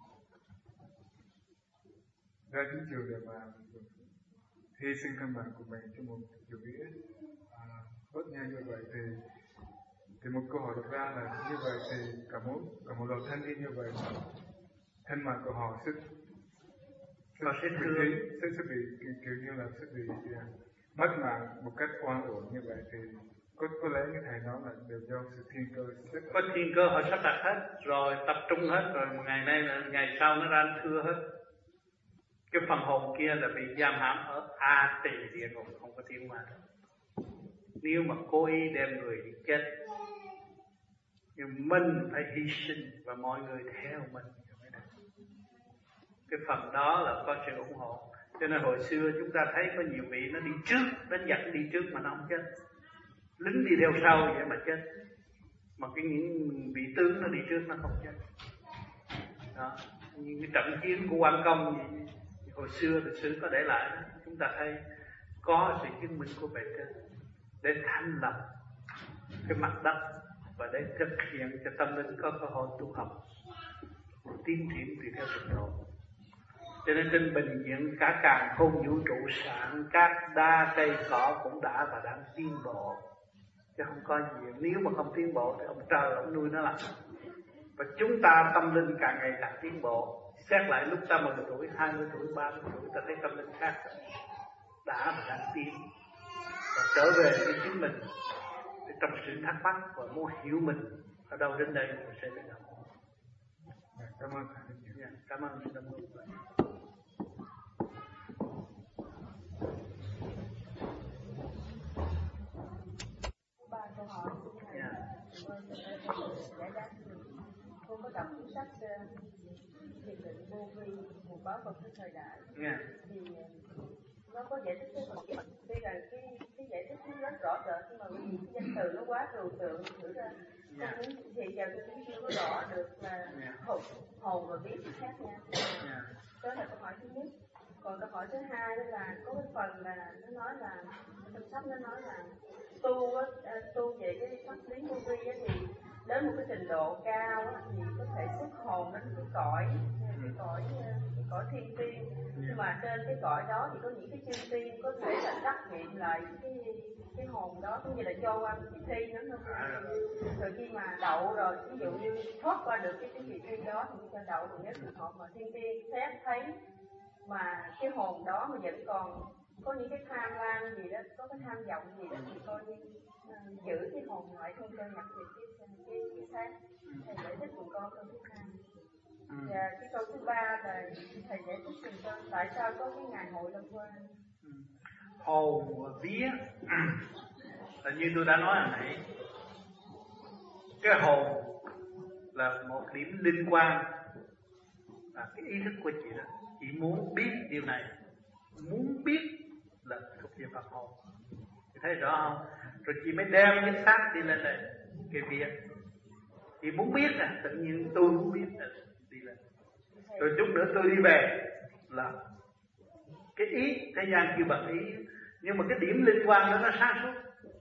ra chiến trường để mà hy sinh căn bản của mình cho một chủ nghĩa à, bất nhanh như vậy, thì thì một câu hỏi đặt ra là như vậy thì cả một cả một đoàn thanh niên như vậy thân mạng của họ sẽ họ sẽ bị sẽ, sẽ bị kiểu, kiểu như là sẽ bị uh, mất mạng một cách oan uổng như vậy, thì có có lẽ như thầy nói là đều do sự thiên cơ sẽ... Có thiên cơ họ sắp đặt hết rồi, tập trung hết rồi, một ngày nay là ngày sau nó ra thưa hết. Cái phần hồn kia là bị giam hãm ở A Tỳ địa ngục, không có tiến qua được. Nếu mà cố ý đem người đi chết, nhưng mình phải hy sinh và mọi người theo mình. Cái phần đó là có sự ủng hộ. Cho nên hồi xưa chúng ta thấy có nhiều vị nó đi trước, đánh giặc đi trước mà nó không chết, lính đi theo sau vậy mà chết. Mà cái những vị tướng nó đi trước nó không chết. Đó, những cái trận chiến của Quan Công gì, hồi xưa lịch sử có để lại đó, chúng ta thấy có sự chứng minh của bề trên để thanh lập cái mặt đất và để thực hiện cho tâm linh có cơ hội tu học tiến triển tùy theo trình độ. Cho nên trên bình diện cả càn khôn vũ trụ sản các đa cây cỏ cũng đã và đang tiến bộ, chứ không có gì. Nếu mà không tiến bộ thì ông trời ông nuôi nó lại. Và chúng ta tâm linh càng ngày càng tiến bộ. Xét lại lúc ta mười tuổi, hai mươi tuổi, ba mươi tuổi, ta thấy tâm linh khác đã và đang tiến và trở về với chính mình trong sự thắc mắc và muốn hiểu mình ở đâu đến đây mình sẽ đến đâu. Cảm ơn. Cảm ơn sự đồng hành. Ba câu hỏi Yeah. giải đáp. Cô có đọc cuốn sách Thiền định vô vi, một báo vật của thời đại. Yeah. Thì nó có giải thích cái phần kia. Tuy rằng cái cái giải thích nó rất rõ rệt, nhưng mà vì danh từ nó quá trừu tượng, thử ra Yeah. không muốn, thì giờ tôi cũng chưa có rõ được là Yeah. hồn, hồn và biết khác nhau. Yeah. Đó là câu hỏi thứ nhất. Còn câu hỏi thứ hai đó là có cái phần là nó nói là trong sách nó nói là tu á, tu về cái pháp lý vô vi á, thì đến một cái trình độ cao á, thì có thể xuất hồn đến cái cõi cái cõi cái cõi thiên tiên. Nhưng mà trên cái cõi đó thì có những cái chư tiên có thể là đắc nghiệm lại cái cái hồn đó, cũng như là cho qua cái kỳ thi nữa không? Rồi khi mà đậu rồi, ví dụ như thoát qua được cái cái kỳ thi đó thì cho đậu, rồi nếu trường hợp mà thiên tiên xét thấy mà cái hồn đó mà vẫn còn có những cái tham lam gì đó, có cái tham vọng gì đó, thì coi như uh, giữ cái hồn lại không cho nhập về cái cái cái xác. Thầy giải thích cùng con câu thứ hai. Và cái câu thứ ba là thầy giải thích cùng con tại sao có cái ngày hội Long Hoa. Hồn và vía là như tôi đã nói hồi nãy, cái hồn là một điểm liên quan, là cái ý thức của chị đó. Chị muốn biết điều này, muốn biết là thuộc về Phật hồn. Chị thấy rõ không? Rồi chị mới đem cái xác đi lên đây, cái vía. Chị muốn biết à, tự nhiên tôi muốn biết à, đi lên. Rồi chút nữa tôi đi về là cái ý, thế gian kêu bằng ý, nhưng mà cái điểm liên quan đó nó sáng suốt.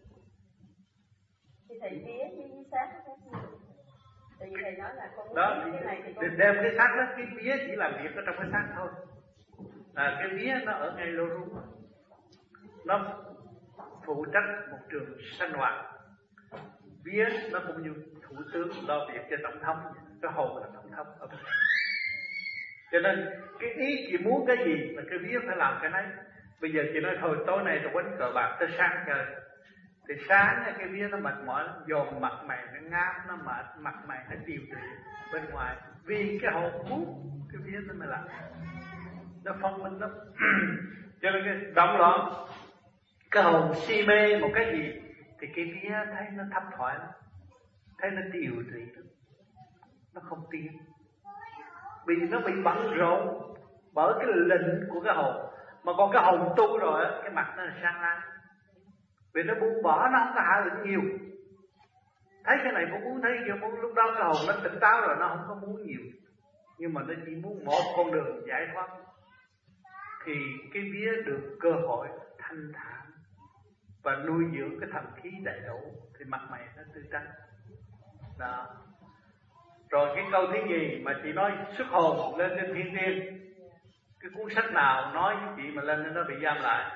Thì thầy vía với xác nó khác nhau. Tại vì thầy nói là con muốn Đó, biết cái này thì con đem cái xác đó, cái vía chỉ làm việc ở trong cái xác thôi. À, cái vía nó ở ngay lô rung, nó phụ trách một trường sanh hoạt. Vía nó cũng như thủ tướng lo việc cho tổng thống, cái hồn là tổng thống ở bên. Cho nên cái ý chị muốn cái gì là cái vía phải làm cái đấy. Bây giờ chị nói thôi tối nay tôi quánh cờ bạc tới sáng chơi, thì sáng cái vía nó mệt mỏi, dồn mặt mày nó ngáp, nó mệt, mặt mày nó tiêu tụy bên ngoài, vì cái hồn muốn cái vía nó mới làm, nó phân minh lắm. Cho nên cái động loạn, cái hồn si mê một cái gì thì cái vía thấy nó thấp thoải lắm, thấy nó tiêu tụy lắm, nó không tiến, vì nó bị bận rộn bởi cái lệnh của cái hồn. Mà còn cái hồn tu rồi cái mặt nó là sang lan, vì nó buông bỏ, nó không có hạ lệnh nhiều. Thấy cái này cũng muốn, thấy kia muốn, lúc đó cái hồn nó tỉnh táo rồi, nó không có muốn nhiều, nhưng mà nó chỉ muốn một con đường giải thoát. Thì cái vía được cơ hội thanh thản và nuôi dưỡng cái thần khí đầy đủ, thì mặt mày nó tươi tắn. Đó. Rồi cái câu thứ gì mà chị nói xuất hồn lên trên thiên tiên, cái cuốn sách nào nói với chị mà lên nó bị giam lại?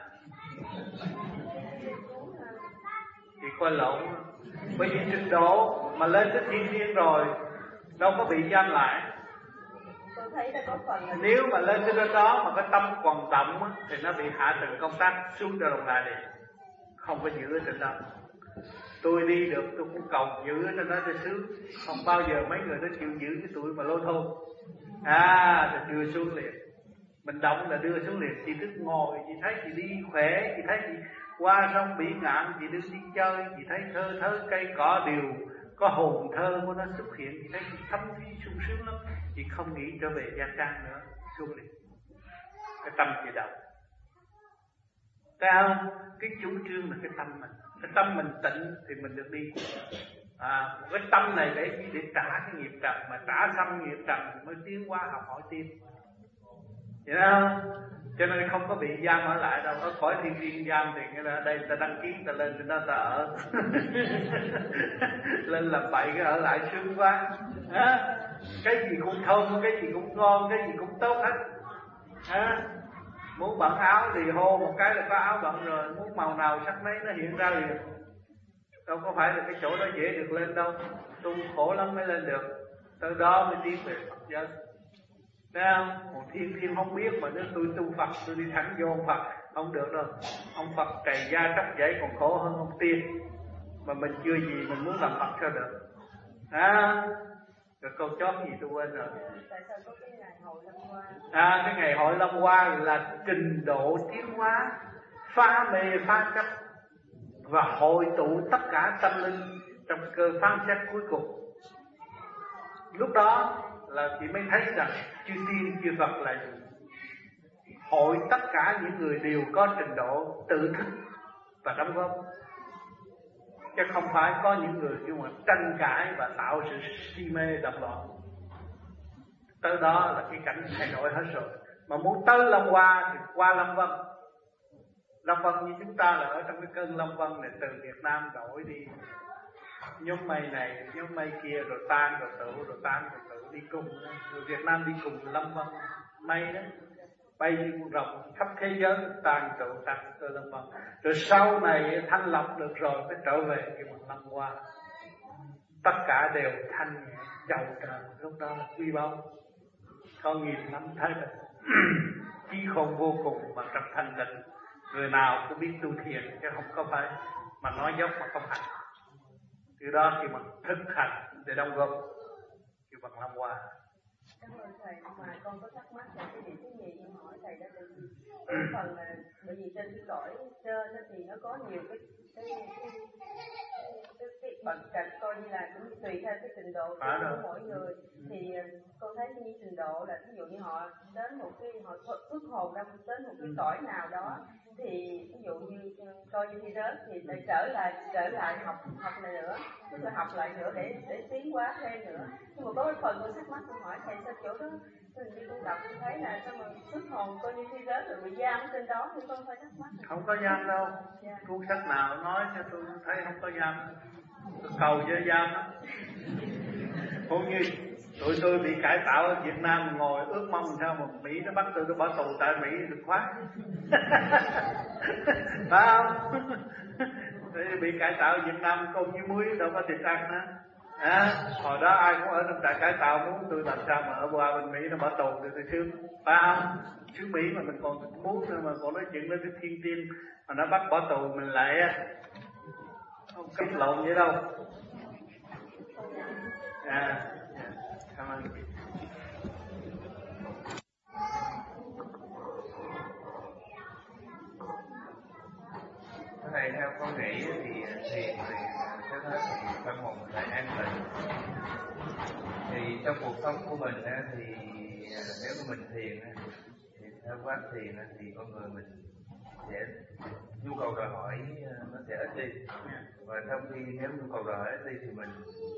Chị coi lộn. Bởi vì trình độ mà lên tới thiên tiên rồi đâu có bị giam lại. tôi thấy nó có phần là Nếu mà lên tới đó mà cái tâm còn động thì nó bị hạ tầng công tác xuống cho đồng lại đi, không có giữ ở trên đó. Tôi đi được tôi cũng cầu giữ ở trên đó cho sướng, không bao giờ mấy người nó chịu giữ cái tuổi mà lô thô. À thì đưa xuống liền. Mình động là đưa xuống liền. Chị cứ ngồi, chị thấy chị đi khỏe, chị thấy chị qua sông Bỉ Ngạn, chị đứng đi chơi, chị thấy thơ thơ cây cỏ đều có hồn thơ của nó xuất hiện, chị thấy chị thấm thí sung sướng lắm. Chị không nghĩ trở về gia trang nữa, xuống liền. Cái tâm chị động. Thấy không? Cái chủ trương là cái tâm mình. Cái tâm mình tịnh thì mình được đi. À, cái tâm này để để trả cái nghiệp trần, mà trả xong nghiệp trần mới tiến qua học hỏi tiếp. Vậy không? Cho nên không có bị giam ở lại đâu. Ở khỏi thiên thiên giam thì cái là đây ta đăng ký ta lên trên đó ta ở. Lên làm bậy cái ở lại sướng quá. À, cái gì cũng thơm, cái gì cũng ngon, cái gì cũng tốt hết. À, muốn bận áo thì hô một cái là có áo bận rồi. Muốn màu nào sắc mấy nó hiện ra liền. Đâu có phải là cái chỗ đó dễ được lên đâu. Tu khổ lắm mới lên được. Từ đó mới tiến về Phật giáo. Thấy không? Một thiên thiên không biết mà nếu tôi tu Phật, tôi đi thẳng vô ông Phật, không được đâu. Ông Phật cày da cắt giấy còn khổ hơn ông tiên. Mà mình chưa gì mình muốn làm Phật sao được. À, rồi câu chót gì tôi quên rồi. Tại sao có cái ngày hội Lâm Hoa? À, cái ngày hội Lâm Hoa là trình độ tiến hóa, phá mê phá chấp và hội tụ tất cả tâm linh trong cơ phán xét cuối cùng. Lúc đó là chị mới thấy rằng chư tiên chư Phật là hội tất cả những người đều có trình độ tự thức và đóng góp, chứ không phải có những người nhưng mà tranh cãi và tạo sự si mê động loạn. Tới đó là cái cảnh thay đổi hết rồi. Mà muốn tới Lâm Hoa thì qua Lâm Vân. Lâm Vân như chúng ta là ở trong cái cơn Lâm Vân này, từ Việt Nam đổi đi nhóm mây này, nhóm mây kia, rồi tan rồi tụ, rồi tan rồi tụ đi cùng. Rồi Việt Nam đi cùng Lâm Vân mây đó, bay đi rộng khắp thế giới, tan tụ tan cơ Lâm Vân. Rồi sau này thanh lọc được rồi mới trở về cái mặt Lâm Hoa. Tất cả đều thanh nhẹ, giàu trời, lúc đó là quy báu. Có nghìn năm thấy được trí khôn vô cùng mà trong thanh tịnh. Người nào cũng biết tu thiền chứ không có phải mà nói dốc mà không hành. Từ đó thì mình thực hành để đóng góp cái bằng Lâm Hoa. Cảm ơn thầy, mà con có thắc mắc là cái điểm thứ nhì em hỏi thầy đó, bởi vì cái phần là bởi vì trên cái cõi trên thì nó có nhiều cái cái cái, cái, cái bậc trạch, coi như là cũng tùy theo cái trình độ của, của mỗi người. Thì con thấy như trình độ là ví dụ như họ đến một cái họ phước hồn ra đến một cái cõi nào đó, thì ví dụ như coi như khi rớt thì lại trở lại trở lại học học này nữa, tức là học lại nữa để để tiến hóa thêm nữa. Nhưng mà có cái phần con thắc mắc con hỏi thầy sao chỗ đó hình như con đọc con thấy là sao mà phước hồn coi như khi rớt rồi bị giam ở trên đó, thì con hơi thắc mắc. Không có giam đâu. Dạ. Cuốn sách nào nói cho tôi thấy không có giam. Tôi cầu cho giam đó. Cũng như tụi tôi bị cải tạo ở Việt Nam ngồi ước mong sao mà Mỹ nó bắt tôi nó bỏ tù tại Mỹ được khoát. Phải không? Bị cải tạo ở Việt Nam con như muối đâu có thịt ăn đó. À, hồi đó ai cũng ở trong trại cải tạo, muốn tôi làm sao mà ở qua bên Mỹ nó bỏ tù được tôi sướng. Phải không? Xứ Mỹ mà mình còn muốn nữa mà còn nói chuyện với cái thiên tiên mà nó bắt bỏ tù mình lại không có lộn vậy đâu. À, cảm ơn. Cái này theo con nghĩ thì thiền thì cái thế thì tâm hồn mình lại an tịnh. Thì trong cuộc sống của mình thì nếu mà mình thiền thì theo quán thiền thì con người mình sẽ nhu cầu đòi hỏi nó sẽ ít đi, và trong khi nếu nhu cầu đòi hỏi ít đi thì mình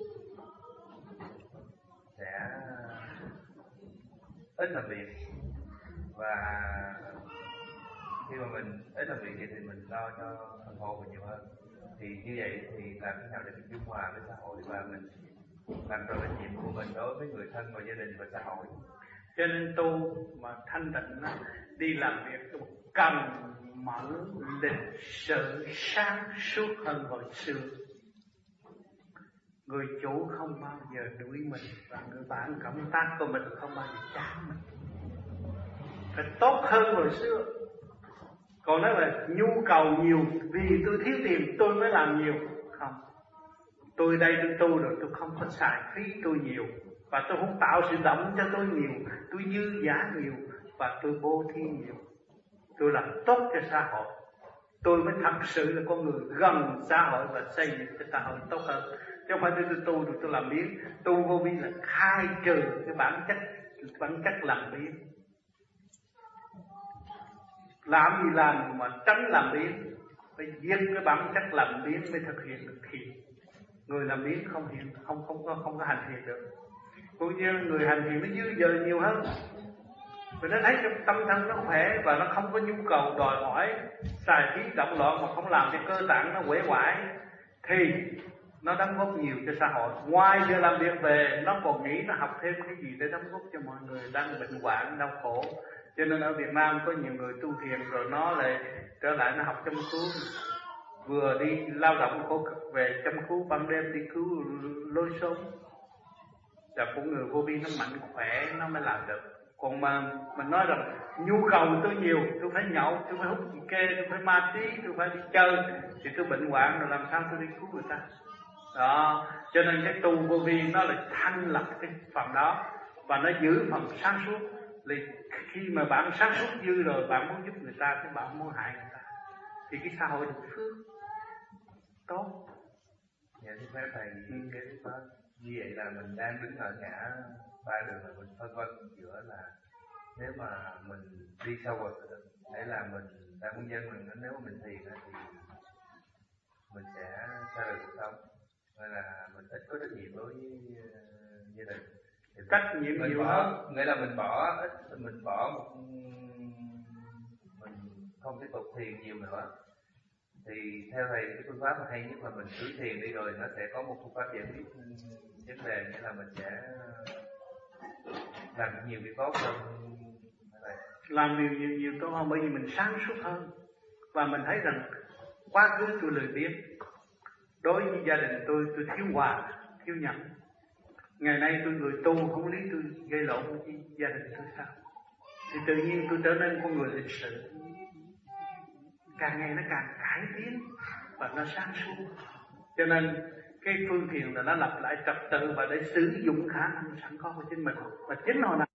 sẽ ít làm việc, và khi mà mình ít làm việc vậy thì mình lo cho thân hồn mình nhiều hơn. Thì như vậy thì làm thế nào để mình dung hòa với xã hội và mình làm tròn trách nhiệm của mình đối với người thân và gia đình và xã hội. Cho nên tu mà thanh tịnh đi làm việc cần mẫn lịch sự sáng suốt hơn hồi xưa. Người chủ không bao giờ đuổi mình, và người bạn cộng tác của mình không bao giờ chán mình. Phải tốt hơn hồi xưa. Còn nói là nhu cầu nhiều vì tôi thiếu tiền tôi mới làm nhiều, không. Tôi đây tôi tu rồi tôi không có xài phí tôi nhiều, và tôi không tạo sự động cho tôi nhiều, tôi dư giả nhiều. và tôi bố thí nhiều, tôi làm tốt cho xã hội, tôi mới thật sự là con người gần xã hội và xây dựng cái xã hội tốt hơn. Chứ không phải tôi tôi tu tôi, tôi làm biến. Tu vô vi là khai trừ cái bản chất bản chất làm biến. Làm gì làm mà tránh làm biến, phải giết cái bản chất làm biến mới thực hiện được thiện. Người làm biến không hiện, không không có không có hành thiện được. Cũng như người hành thiện nó dư dờ nhiều hơn, vì nó thấy trong tâm thân nó khỏe và nó không có nhu cầu đòi hỏi xài phí động loạn mà không làm cho cơ tạng nó uể oải, thì nó đóng góp nhiều cho xã hội. Ngoài giờ làm việc về, nó còn nghĩ nó học thêm cái gì để đóng góp cho mọi người đang bệnh hoạn đau khổ. Cho nên ở Việt Nam có nhiều người tu thiền rồi nó lại trở lại nó học chăm cứu, vừa đi lao động khổ cực về chăm cứu ban đêm đi cứu lối sống. Là của người vô vi nó mạnh khỏe nó mới làm được. Còn mà mình nói rằng nhu cầu tôi nhiều, tôi phải nhậu, tôi phải hút kê, tôi phải ma túy, tôi phải đi chơi, thì tôi bệnh hoạn rồi làm sao tôi đi cứu người ta. Đó, cho nên cái tu vô vi nó là thanh lọc cái phần đó và nó giữ phần sáng suốt. Thì khi mà bạn sáng suốt dư rồi, bạn muốn giúp người ta thì bạn muốn hại người ta, thì cái xã hội được phước tốt. Dạ thưa phép thầy, cái lúc đó như vậy là mình đang đứng ở ngã ba đường, là mình phân vân giữa là nếu mà mình đi sâu vào để là mình đang quân dân mình, nếu mà mình thiền thì mình sẽ xa rời cuộc sống, nên là mình ít có trách nhiệm đối với gia đình. Trách nhiệm nhiều hơn, nghĩa là mình bỏ ít, mình bỏ một mình không tiếp tục thiền nhiều nữa. Thì theo thầy cái phương pháp mà hay nhất là mình cứ thiền đi rồi nó sẽ có một phương pháp giải quyết vấn đề, nghĩa là mình sẽ làm nhiều việc tốt hơn. Làm nhiều nhiều nhiều tốt hơn, bởi vì mình sáng suốt hơn và mình thấy rằng quá khứ tôi lười biếng, đối với gia đình tôi tôi thiếu hòa, thiếu nhẫn. Ngày nay tôi người tu không lý tôi gây lộn với gia đình tôi sao? Thì tự nhiên tôi trở nên con người lịch sự, càng ngày nó càng cải tiến và nó sáng suốt. Cho nên cái phương thiền là nó lập lại trật tự và để sử dụng khả năng sẵn có của chính mình. Và chính hồi